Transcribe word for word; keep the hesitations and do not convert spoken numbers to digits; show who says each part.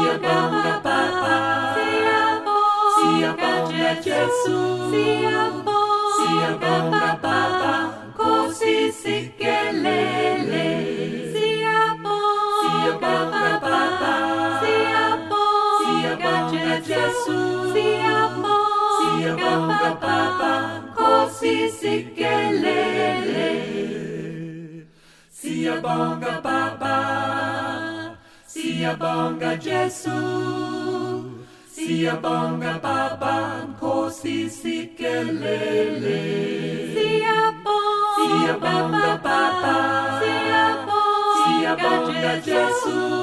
Speaker 1: bonga Papa, Siabonga Gesù, Siabonga Papa, così sikelele. Siabonga Papa, Siabonga Gesù, Siabonga Papa, così sikelele. Siabonga Papa, Siabonga Gesù, Siabonga Papa, così sikelele. Siabonga Papa, Siabonga Gesù.